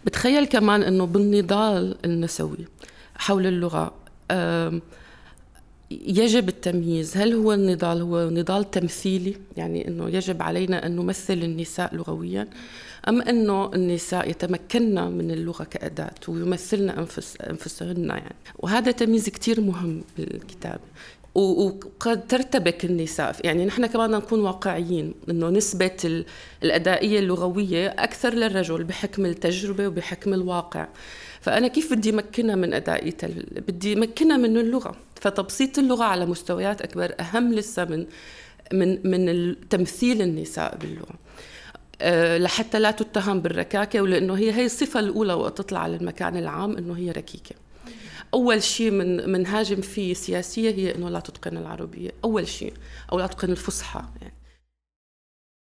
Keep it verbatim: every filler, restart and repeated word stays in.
بتخيل كمان أنه بالنضال النسوي حول اللغة يجب التمييز. هل هو النضال هو نضال تمثيلي، يعني أنه يجب علينا أن نمثل النساء لغويا، أم أنه النساء يتمكنن من اللغة كأداة ويمثلن أنفس أنفسهن يعني. وهذا تمييز كتير مهم بالكتاب. وقد ترتبك النساء، يعني نحن كمان نكون واقعيين أنه نسبة الأدائية اللغوية أكثر للرجل بحكم التجربة وبحكم الواقع. فأنا كيف بدي مكنها من أدائية؟ بدي مكنها من اللغة. فتبسيط اللغة على مستويات أكبر أهم لسه من من من تمثيل النساء باللغة، أه لحتى لا تتهم بالركاكة، ولأنه هي هي الصفة الأولى وقت تطلع على المكان العام أنه هي ركيكة. أول شيء من من هاجم فيه سياسية هي أنه لا تتقن العربية، أول شيء، أو لا تتقن الفصحى يعني.